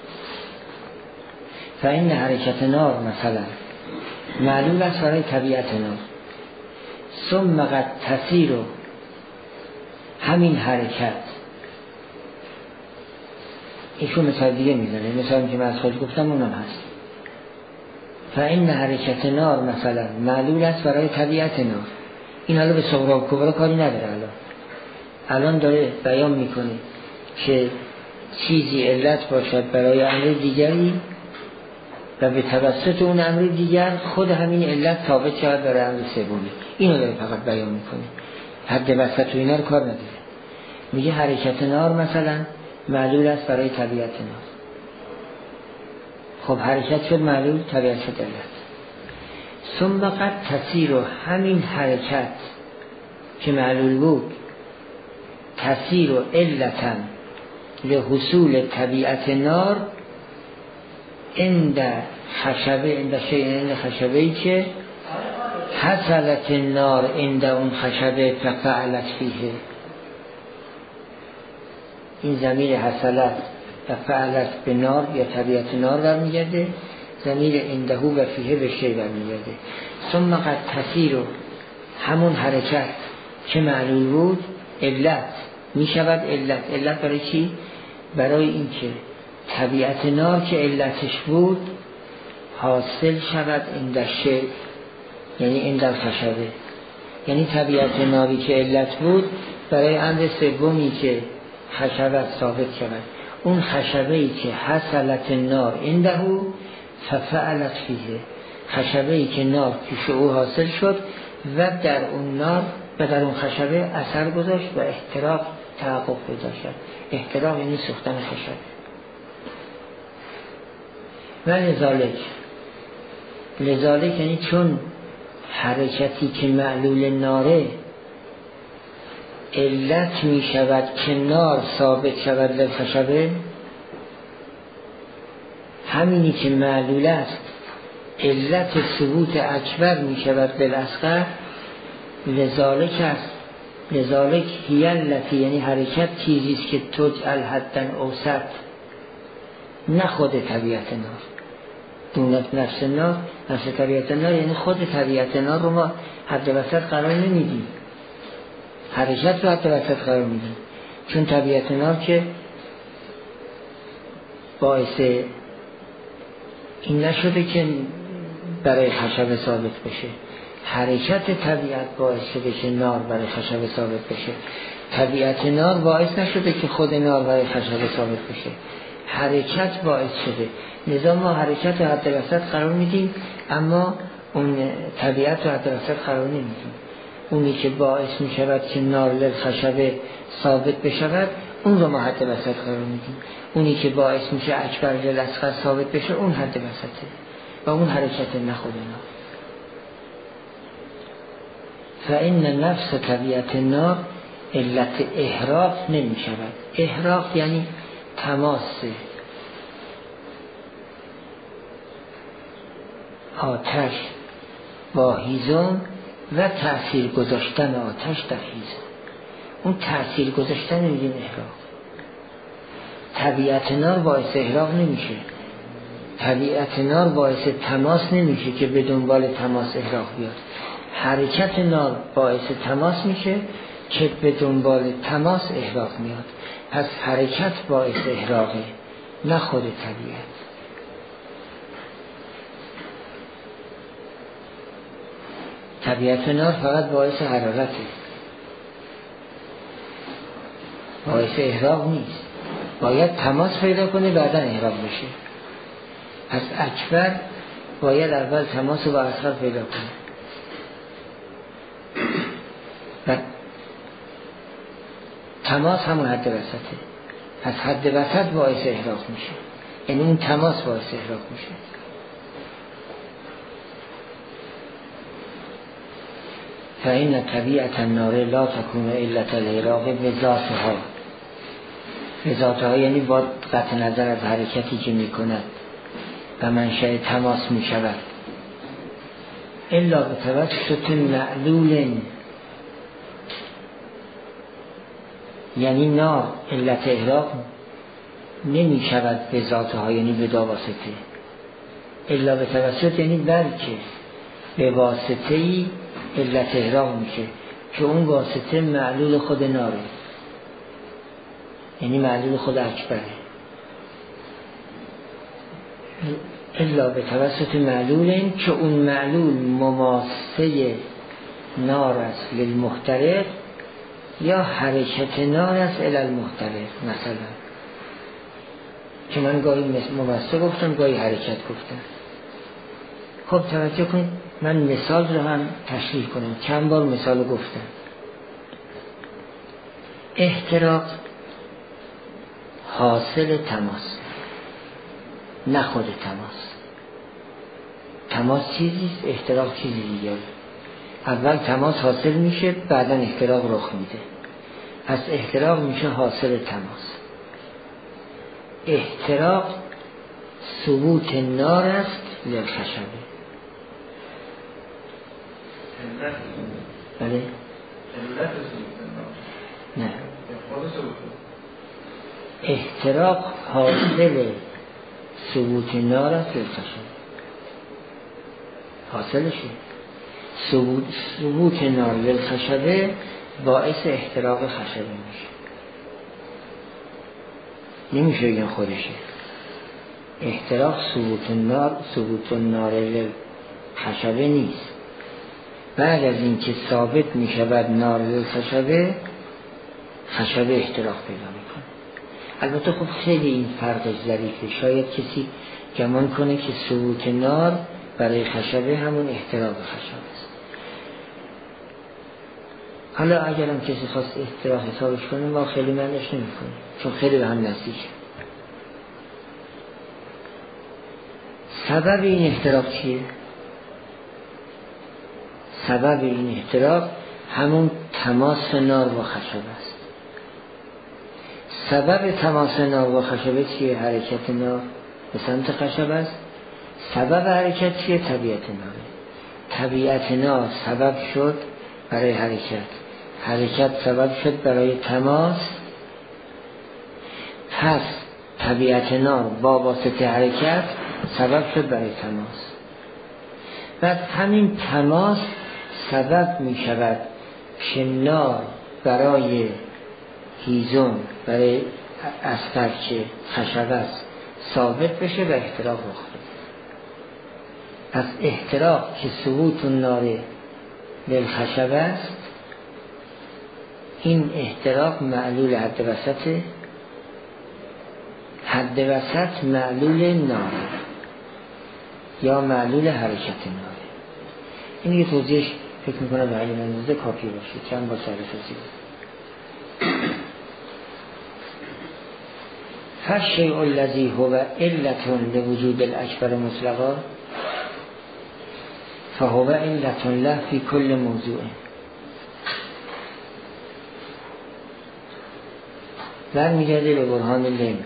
Speaker 1: فإن حرکت نار مثلا معلول است برای طبیعت نار. ثم قد تسیر، همین حرکت ایشون مثال دیگه میزنه، مثال که من از خود گفتم اونم هست. فإن حرکت نار مثلا معلول است برای طبیعت نار. این حالا به صغرا و کبرا کاری نداره. الان الان داره بیان میکنه که چیزی علت باشد برای امر دیگری و به توسط اون امر دیگر خود همین علت ثابت شود برای امر سومی. اینو داره فقط بیان میکنه، حد وسط و اینا رو کار نداره. میگه حرکت نار مثلا معلول است برای طبیعت نار. خب حرکت شد معلول، طبیعت شد علت. ثم قد تسیر، و همین حرکت که معلول بود تسیر و علتا لحصول طبیعت نار عند خشبه، عند شیء عند خشبه‌ای که حصلت النار عند اون خشبه ففعلت فیه. این ضمیر حصلت و فعلت به نار یا طبیعت نار برمیگرده، ضمیر عنده و فیه به شیء برمیگرده. ثم قد تسیر، همون حرکت که معلول بود علت می شود علت. علت برای چی؟ برای این که طبیعت نار که علتش بود حاصل شود عند شیء، یعنی عند الخشبه. یعنی طبیعت ناری که علت بود برای امر سومی که خشبه ثابت شود، اون خشبه‌ای که حصلت نار عنده ففعلت فیه، خشبه‌ای که نار پیش او حاصل شد و در اون نار و در اون خشبه اثر گذاشت و احتراق تحقق پیدا شد. احتراق یعنی سوختن خشبه. و لذالک، لذالک یعنی چون حرکتی که معلول ناره علت می شود که نار ثابت شود در خشبه، همینی که معلول است علت ثبوت اکبر می شود بالاصغر. لذالک است، لذالک هی التی، یعنی حرکت چیزیست که تجعل حدن اوسط، نه خود طبیعت نار، دونت نفس نار، نفس طبیعت نار، یعنی خود طبیعت نار رو ما حد وسط قرار نمیدیم، حرکت رو حد وسط قرار میدیم. چون طبیعت نار که باعث این نشده که برای خشبه ثابت بشه، حرکت طبیعت باعث شده که نار برای خشبه ثابت بشه. طبیعت نار باعث نشده که خود نار برای خشبه ثابت بشه، حرکت باعث شده. لذا ما حرکت رو حد وسط قرار میدیم، اما اون طبیعت رو حد وسط قرار نمیدیم. اونی که باعث می شود که نار للخشبه ثابت بشود اون رو ما حد وسط قرار میدیم. اونی که باعث میشه اکبر للاصغر ثابت بشه اون حد وسطه و اون حرکت نه خود نار. فإن نفس طبیعت نار علت احراق نمی شود. احراق یعنی تماس آتش با هیزم و تأثیر گذاشتن آتش در هیزم. اون تأثیر گذاشتن میگیم احراق. طبیعت نار باعث احراق نمیشه، طبیعت نار باعث تماس نمیشه که به دنبال تماس احراق بیاد. حرکت نار باعث تماس میشه که به دنبال تماس احراق میاد. پس حرکت باعث احراقه، نه خود طبیعت. طبیعت نار فقط باعث حرارته، باعث احراق نیست. باید تماس پیدا کنه بعدا احراق بشه. پس اکبر باید اول تماس رو با اصغر پیدا کنه و تماس همون حد وسطه. پس حد وسط باعث احراق میشه، یعنی اون تماس باعث احراق میشه. فإن طبیعت النار لا تكون علت الاحراق بذاتها. بذاتها یعنی با قطع نظر از حرکتی که میکند و منشأ تماس میشود، الا به توسط معلول، یعنی نار علت احراق نمی شود به ذاتها، یعنی به دا واسطه. الا به توسط یعنی بلکه به واسطه ای علت احراق میشه که اون واسطه معلول خود ناره، یعنی معلول خود اکبره. الا به توسط معلول که اون معلول مماسه نار است للمحترق یا حرکت نار است الی المحترق. مثلا که من گاهی مماسه گفتم گاهی حرکت گفتم. خب توجه کنید من مثال رو هم تشریح کنم. چند بار مثال گفتم. احتراق حاصل تماس، نه خود تماس. تماس چیزیست، احتراق چیزی دیگه. اول تماس حاصل میشه، بعدا احتراق رخ میده. از احتراق میشه حاصل تماس. احتراق ثبوت نار است للخشبه. بله؟ نه. احتراق حاصل ثبوت نار است للخشبه. حاصلشه ثبوت ثبوت نار للخشبه باعث احتراق خشبه میشه. نمیشه بگن خودشه. احتراق ثبوت نار ثبوت نار للخشبه نیست. بعد از اینکه ثابت میشود نار للخشبه، خشبه احتراق پیدا میکنه. البته خب خیلی این فرق ظریفه. شاید کسی گمان کنه که ثبوت نار برای خشبه همون احتراق خشبه است. حالا اگرم کسی خواست احتراق حسابش کنه ما خیلی منش نمی کنیم، چون خیلی به هم نزدیک. سبب این احتراق چیه؟ سبب این احتراق همون تماس نار با خشبه است. سبب تماس نار با خشبه چیه؟ حرکت نار به سمت خشبه است. سبب حرکت چیه؟ طبیعت نار. طبیعت نار سبب شد برای حرکت، حرکت سبب شد برای تماس. پس طبیعت نار با واسطه حرکت سبب شد برای تماس. بعد همین تماس سبب می شود که نار برای هیزم، برای استر که خشبه است ثابت بشه و احتراق رخ بده. از احتراق که ثبوت نار للخشبه است، این احتراق معلول حد وسط. حد وسط معلول نار یا معلول حرکت نار. این یه توضیحش فکر میکنم به علی منزده کافی باشه. چند با سر توضیح فالشیء الذی هو علت لوجود الاکبر مطلقا فهو علت له فی کل موضوع. برمیگرده به برهان لم.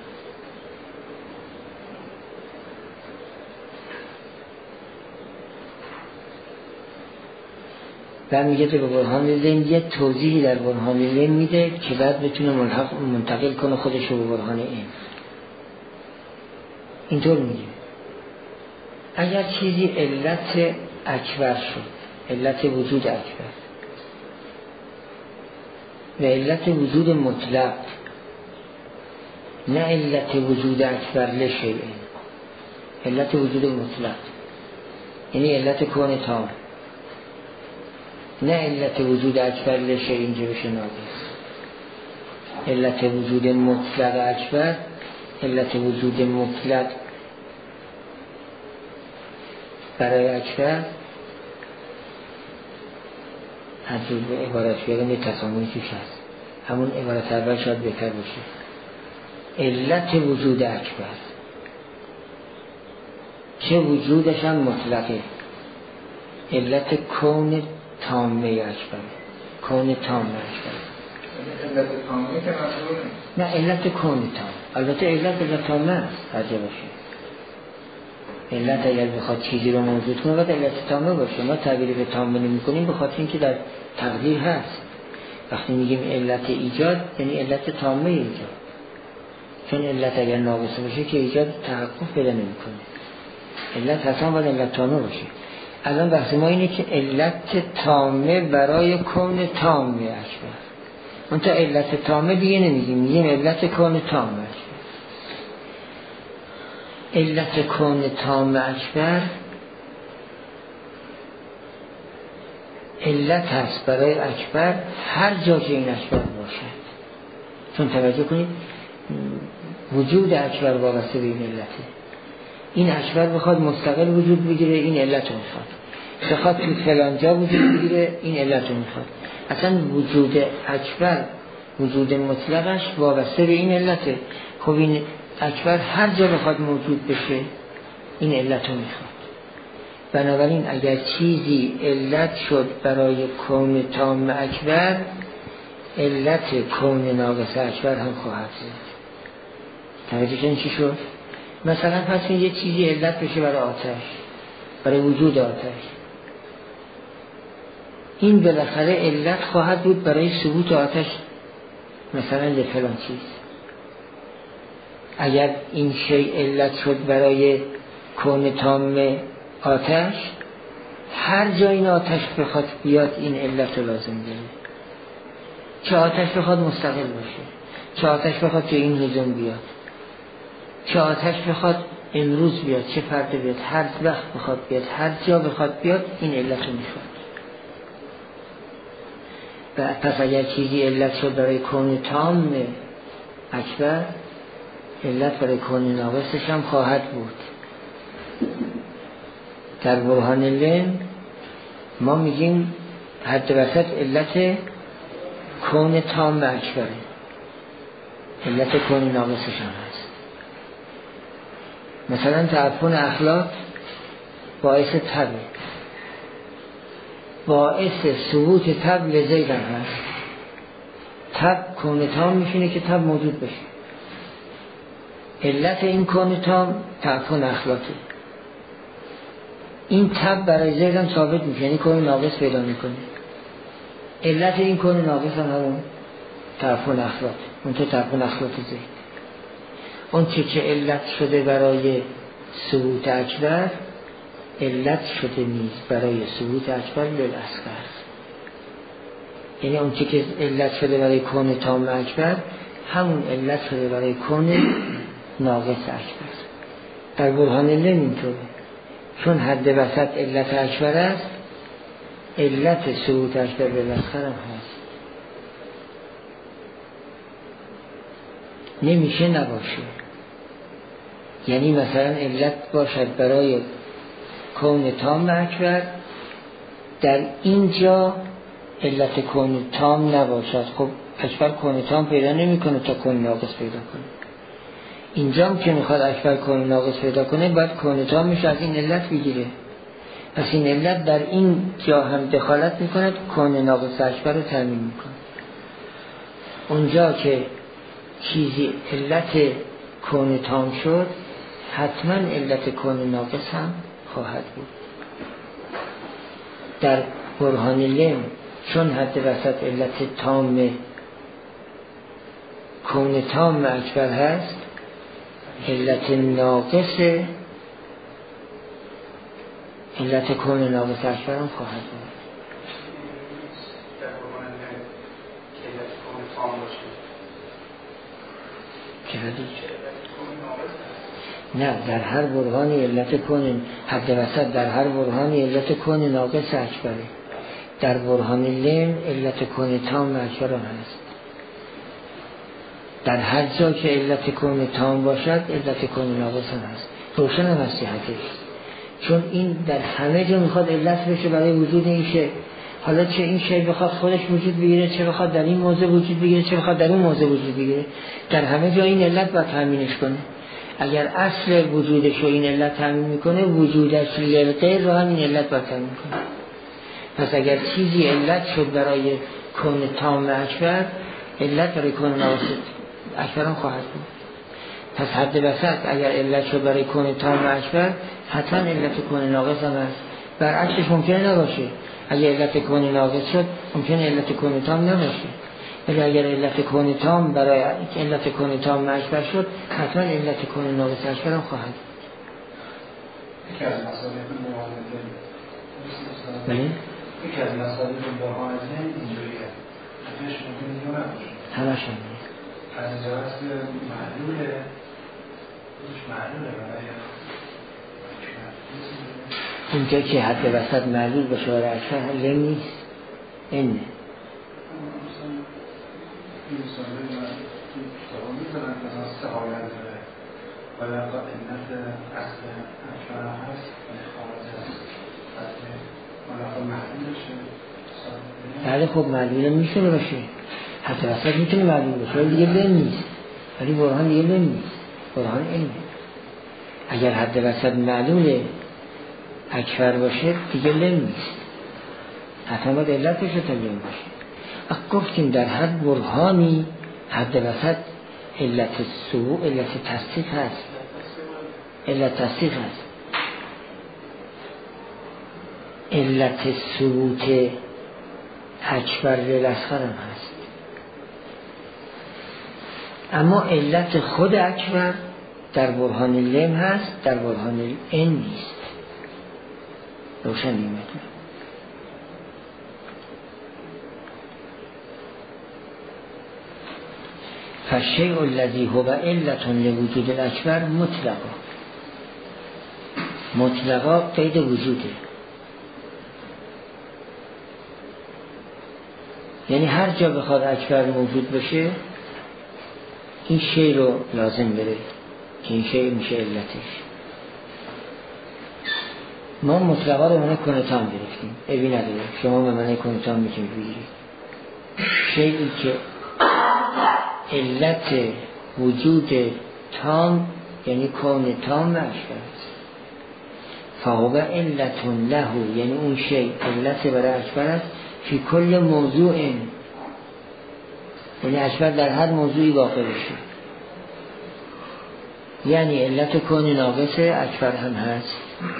Speaker 1: برمیگرده به برهان لم، یه توضیحی در برهان لم میده که بعد بتونه ملحق منتقل کنه خودش رو به برهان این. اینطور میگه اگر چیزی علت اکبر شد، علت وجود اکبر و علت وجود مطلق، نه علت وجود اکبر لشیء، علت وجود مطلق یعنی علت کون تام، نه علت وجود اکبر لشیء اینجا بشه ناقص. علت وجود مطلق اکبر، علت وجود مطلق برای اکبر از جزء عبارت بیارم یه تسامونی توش هست. همون عبارت اول شاید بهتر باشه. علت وجود اکبر که وجودش هم مطلقه، علت کون تامه اکبر، کون تامه اکبر.
Speaker 2: علت تامه که مطلوبه؟
Speaker 1: نه علت کون تام. البته علت علت تامه است عجب باشه. علت اگر بخواد چیزی رو موجود کنه باید علت تامه باشه. ما تعبیر به تامه نمی کنیم بخاطر اینکه در تقدیر هست. وقتی میگیم علت ایجاد یعنی علت تامه ایجاد، چون علت اگر ناقصه باشه که ایجاد تحقق پیدا نمی کنه. علت حتما باید علت تامه باشه. الان بحث ما اینه که علت تامه برای کون تامه اکبر. اون تا علت تامه دیگه نمیگیم، میگیم علت کون تامه اکبر. علت کون تام اکبر علت هست برای اکبر هر جا که این اکبر باشد. چون توجه کنید وجود اکبر وابسته به این علته. این اکبر بخواد مستقل وجود بگیره این علت رو میخواد، بخواد تو فلان جا وجود بگیره این علت رو میخواد. اصلا وجود اکبر وجود مطلقش وابسته به این علته. خب این اکبر هر جا بخواد موجود بشه این علت رو میخواد. بنابراین اگر چیزی علت شد برای کون تام اکبر، علت کون ناقص اکبر هم خواهد بود. توجه کنید چی شد؟ مثلا پس یه چیزی علت بشه برای آتش، برای وجود آتش، این بالاخره علت خواهد بود برای ثبوت آتش مثلا لفلان چیز. اگر این شیء علت شد برای کون تام آتش، هر جا این آتش بخواد بیاد این علت رو لازم داره. چه آتش بخواد مستقل باشه، چه آتش بخواد که این هزم بیاد، چه آتش بخواد امروز بیاد، چه فردا بیاد، هر وقت بخواد بیاد، هر جا بخواد بیاد این علت رو میخواد. و پس اگر چیزی علت شد برای کون تام اکبر، علت برای کون ناقصش هم خواهد بود. در برهان لن ما میگیم حد وسط علت کون تام اکبره، علت کون ناقصش هم هست. مثلا تعفن اخلاق باعث تبه، باعث ثبوت تب لزید هم هست. تب کون تام میشینه که تب موجود بشه. علت این کون تام تعفن اخلاقی، این تب برای زید هم ثابت میشه، یعنی کون ناقص پیدا میکنه. علت این کون ناقص هم همون تعفن اخلاق، اون تو تعفن اخلاق زید. اون چه که علت شده برای ثبوت اکبر، علت شده نیز برای ثبوت اکبر للاصغر. یعنی اون چه که علت شده برای کون تام اکبر، همون علت شده برای کون ناقص اکبر. در برهان لن اینطوره، چون حد وسط علت اکبر است، علت ثبوت اکبر للاصغر هم هست. نمیشه نباشه. یعنی مثلا علت باشد برای کون تام اکبر، در اینجا علت کون تام نباشد. خب اکبر کون تام پیدا نمی کنه تا کون ناقص پیدا کنه. اینجا هم که میخواد اکبر کون ناقص پیدا کنه باید کون تامش از این علت بگیره. پس این علت در این جا هم دخالت میکنه، کون ناقص اکبر رو تامین میکنه. اونجا که چیزی علت کون تام شد، حتما علت کون ناقص هم خواهد بود. در برهان لن چون حد وسط علت تام کون تام اکبر هست، علت ناقص علت کون ناقص اکبر هم خواهد بود. نه، در هر برهانی علت کون حد وسط، در هر برهانی علت کون ناقص اکبره. در برهان لن علت کون تام اکبر هم هست. در هر جا که علت کون تام باشد علت کون ناقص هم هست. روشن هم هستی حدیث، چون این در همه جا میخواد علت بشه برای وجود این شی. حالا چه این شی بخواد خودش وجود بگیره، چه بخواد در این موضع وجود بگیره، چه بخواد در اون موضع وجود بگیره، در همه جا این علت باید تامینش کنه. اگر اصل وجودش رو این علت تامین میکنه، وجودش للغیر رو هم این علت باید تامین کنه. پس اگر چیزی علت شد برای کون تام اکبر، علت برای کون ناقص اکبر هم خواهد بود. پس حد وسط اگر علت شد برای کون تام اکبر، حتما علت کون ناقص هم هست. برعکسش ممکنه نباشه. اگر علت کون ناقص شد ممکنه علت کون تام نباشه، ولی اگر علت کون تام برای علت کون تام اکبر شد، حتما علت کون ناقص اکبر هم خواهد.
Speaker 3: یکی از مسائل معامله
Speaker 1: بله؟
Speaker 3: یکی از مسائل معامله اینجوریه. همش ممکنه نباشه.
Speaker 1: همش هم.
Speaker 3: از اینجا هست که محلول
Speaker 1: اونجا که حد وسط معلول باشه برای اکثر لم نیست اینه.
Speaker 3: این مثاله کتابا میزنن که از سهایت داره و در واقع علت اصل اکبر هست و خارج هست و در واقع معلول شه.
Speaker 1: بله خب معلول میتونه باشه، حد وسط میتونه معلول باشه ولی دیگه لم نیست، ولی برهان دیگه لم نیست، برهان اینه. اگر حد وسط معلول اکبر باشه دیگه لم نیست، حتما باید علت بشه تا لم باشه. اخ گفتیم در هر برهانی حد وسط علت سو علت تصدیق هست، علت تصدیق هست. علت ثبوت اکبر للاصغر هم هست، اما علت خود اکبر در برهان لم هست، در برهان ان نیست. روشن نیمتون. فالشیء الذی هو علت لوجود الاکبر مطلقا، مطلقا قید وجوده، یعنی هر جا بخواد اکبر موجود بشه این شیء رو لازم بره که این شیء میشه علتش. ما مطلقا رو منه کنتان گرفتیم، ابی نداره، شما به منه کنتان میتونید بگیرید. شیئی که علت وجود تام یعنی کون تام اکبر است، فهو علت له، یعنی اون شیء علت برای اکبر است فی کل موضوع، یعنی اکبر در هر موضوعی واقع بشه. یعنی علت کون ناقص اکبر هم هست،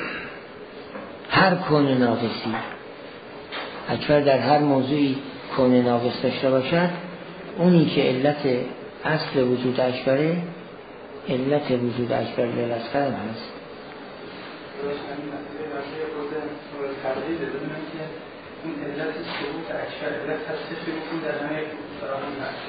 Speaker 1: هر کون ناقصی اکبر در هر موضوعی کون ناقص داشته باشد، اونی که علت اصل وجود اکبره علت وجود اکبر للاصغر هم هست.
Speaker 2: اون علت ثبوت اکبر علت تصدیق میکنه در همه فراهم هست،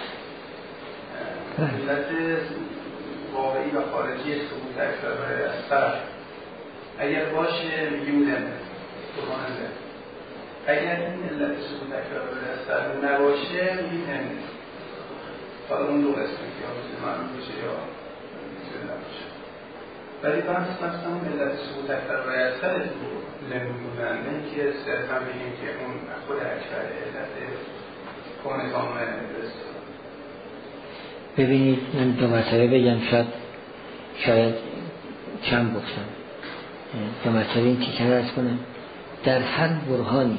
Speaker 2: علت واقعی و خارجی ثبوت اکبر برای اصغر اگر باشه میگیم لمه برهانه، اگر این علت ثبوت اکبر برای اصغر نباشه میگیم لمه. حالا اون دو قسمه که یا میتونه معلوم باشه یا میتونه نباشه، ولی بحث مثلا اون علت ثبوت اکبر برای اصغر لم بودن، نه که صرفا بگیم که اون خود اکبر علت کون تامه درست.
Speaker 1: ببینید من دو مرتبه بگم، شاید شاید کم گفتم، دو مرتبه این تیکن ارز کنم. در هر برهانی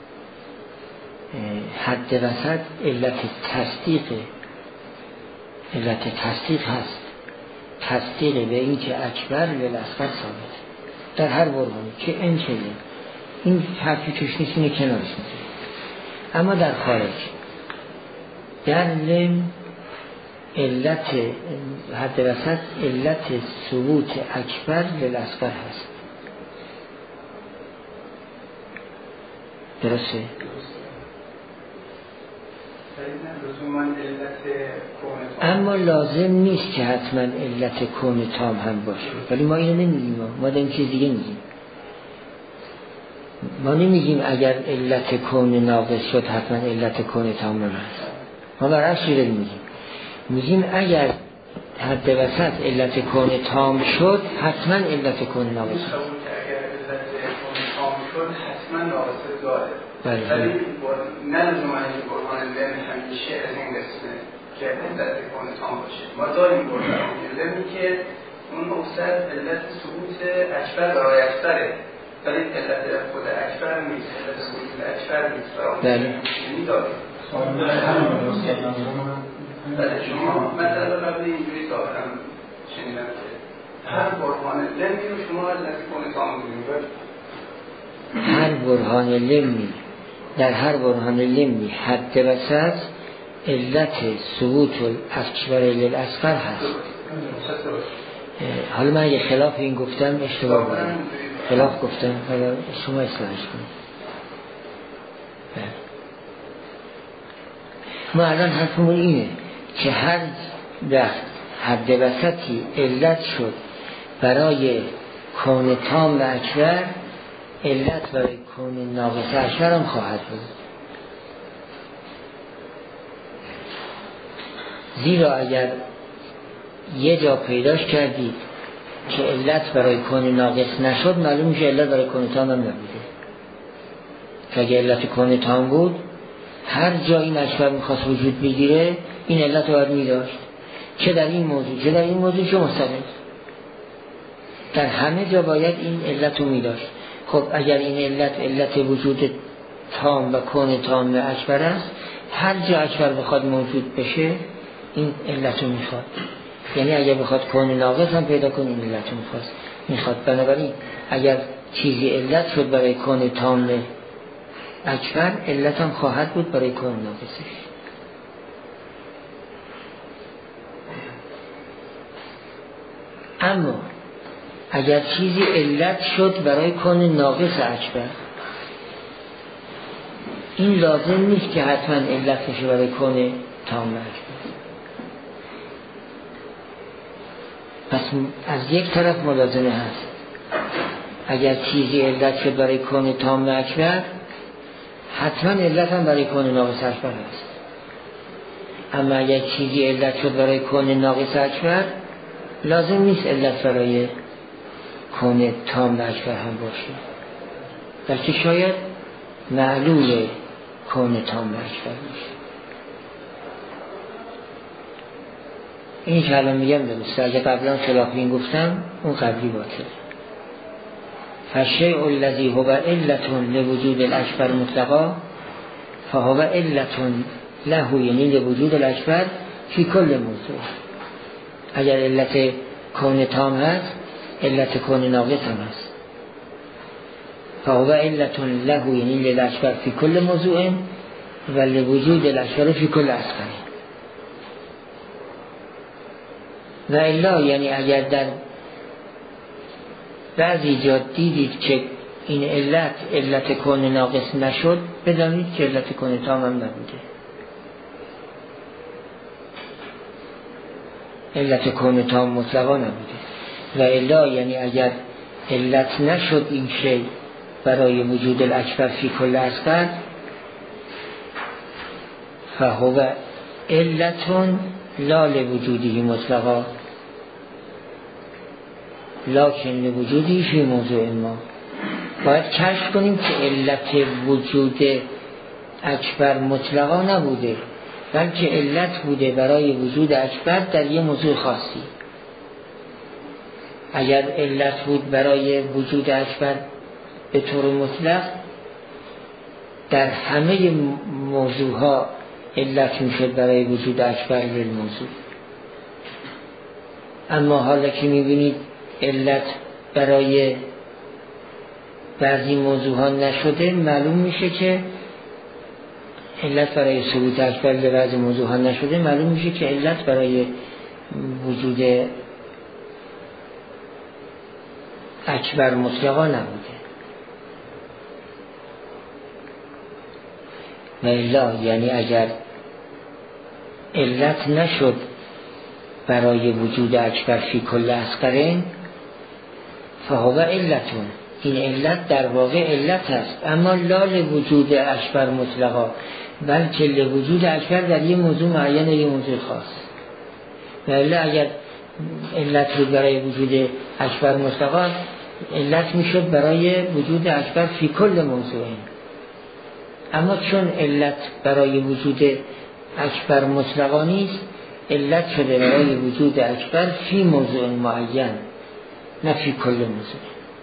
Speaker 1: حد وسط علت تصدیق علت تصدیق هست، تصدیق به این که اکبر للاصغر ثابت در هر برهانی که این چه این حرفی توش نیست، اینه کنارش میشه. اما در خارج در لم علت حد وسط علت ثبوت اکبر للاصغر هست، درسته؟ اما لازم نیست که حتما علت کون تام هم باشه، ولی ما اینو نمیگیم، ما داریم چیز دیگه میگیم. ما نمیگیم اگر علت کون ناقص شد حتما علت کون تام هم هست، ما برعکس داریم میگیم، میگیم اگر حد وسط علت کون تام شد حتما علت کون ناقص شد.
Speaker 2: اگر علت کون تام شد حتما ناقص داره،
Speaker 1: ولی
Speaker 2: نه لزوما این برهان لم همیشه از این قسمه که علت کون تام باشه. ما داریم برهان لمی که اون مقصد علت ثبوت اکبر برای اکبره، ولی علت خود اکبر نیست، علت ثبوت اکبر نیست.
Speaker 1: بله
Speaker 2: می‌داریم. بله شما مثلا قبل اینجوری ظاهرا شنیدم که هر برهان لمی رو شما از نزدیک کون تام می‌بینید.
Speaker 1: هر برهان لمی در هر برهان لمی حد وسط علت ثبوت اکبر للاصغر هست. حالا من اگه خلاف این گفتم اشتباه بودم، خلاف گفتم، حالا شما اصلاحش کنید. ما الان حرفمون اینه که هر وقت حد وسطی علت شد برای کون تام و اکبر، علت برای کون ناقص اکبر هم خواهد بود. زیرا اگر یه جا پیداش کردید که علت برای کون ناقص نشد، معلوم میشه علت برای کون تام هم نبوده. که اگر علت کون تام بود، هر جا این اکبر میخواست وجود بگیره این علت رو باید میداشت، چه در این موضوع چه در این موضوع چه مستقل، در همه جا باید این علت رو میداشت. خب اگر این علت علت وجود تام و کون تام و اکبر است، هر جا اکبر بخواد موجود بشه این علت رو میخواد. یعنی اگر بخواد کون ناقص هم پیدا کنه این علت رو میخواد میخواد بنابراین اگر چیزی علت شد برای کون تام اکبر، علت هم خواهد بود برای کون ناقصش. اما اگر چیزی علت شد برای کون ناقص اکبر، این لازم نیست که حتما علت بشه برای کون تام اکبر. پس از یک طرف ملازمه هست، اگر چیزی علت شد برای کون تام اکبر، حتما علت هم برای کون ناقص اکبر هست. اما اگر چیزی علت شد برای کون ناقص اکبر، لازم نیست علت برای کون تام اکبر هم باشه، بلکه شاید معلول کون تام اکبر باشه. این که الان میگم درسته، اگه قبلا خلاف این گفتم اون قبلی باطل. فالشیء الذی هو علت لوجود الاکبر مطلقا فهو علت له، یعنی لوجود الاکبر فی کل موضوع. اگر علت کون تام هست، علت کون ناقص هم هست. فهو علت له، یعنی للاکبر فی کل موضوع و لوجود الاکبر فی کل اصغر. و الا، یعنی اگر در بعضی جا دیدید که این علت علت کون ناقص نشد، بدانید که علت کون تام هم نبوده. علت کون تام مطلقا نبوده. و الا، یعنی اگر علت نشد این شی برای وجود الاکبر فی کل اصغر، فهو علتون لا لوجودی مطلقا لکن لوجودی فی موضوع ما. باید کشف کنیم که علت وجود اکبر مطلقا نبوده، بلکه علت بوده برای وجود اکبر در یه موضوع خاصی. اگر علت بود برای وجود اکبر به طور مطلق، در همه موضوع ها علت میشد برای وجود اکبر للموضوع. اما حالا که میبینید علت برای بعضی موضوع ها نشده، معلوم میشه که علت برای ثبوت اکبر به بعضی موضوع ها نشده، معلوم میشه که علت برای وجود اکبر مطلقا نبوده. و الا، یعنی اگر علت نشد برای وجود اکبر فی کل اصغرین، فهو علتون، این علت در واقع علت است، اما لا لوجود اکبر مطلقا، بلکه لوجود اکبر در یه موضوع معین، یه موضوع خاص. و الا اگر علت بود برای وجود اکبر مطلقا، علت میشد برای وجود اکبر فی کل موضوعین. اما چون علت برای وجود اکبر مطلقا نیست، علت شده برای وجود اکبر فی موضوع معین، نه فی کل موضوع.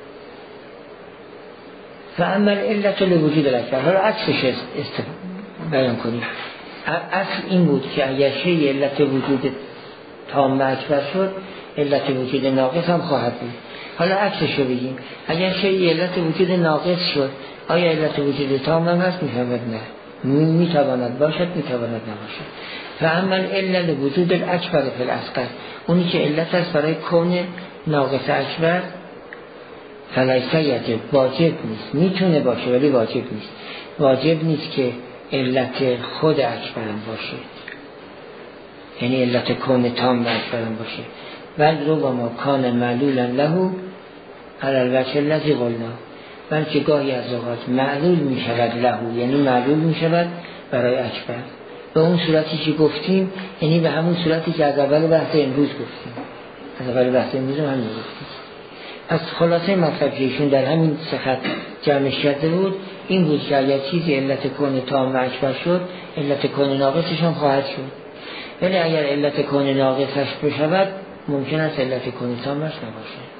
Speaker 1: و اما علت لوجود الاکبر، حالا عکسش است بیان کنیم. اصل این بود که اگر شی علت وجود تام اکبر شد، علت وجود ناقص هم خواهد بود. حالا عکسش رو بگیم، اگر شی علت وجود ناقص شد، آیا علت وجود تام هم هست؟ می‌تواند نه، می‌تواند باشد، می‌تواند نباشد. و اما علت وجود الاکبر فی الاصغر، اونی که علت است برای کون ناقص اکبر، فلیس یجب، واجب نیست، میتونه باشه ولی واجب نیست. واجب نیست که علت خود اکبر باشه، یعنی علت کون تام اکبر باشه. ول رو با ما کان معلولا له علی الوجه الذی قلنا، بلکه گاهی از اوقات معلول می شود له، یعنی معلول می شود برای اکبر به اون صورتی که گفتیم، یعنی به همون صورتی که از اول بحث امروز گفتیم، از اول بحث امروز هم همین گفتیم. از خلاصه مطلب که ایشون در همین سه خط جمعش کرده بود این بود که اگر چیزی علت کون تام اکبر شد، علت کون ناقصش هم خواهد شد، ولی اگر علت کون ناقصش بشود ممکن است علت کون تامش نباشه.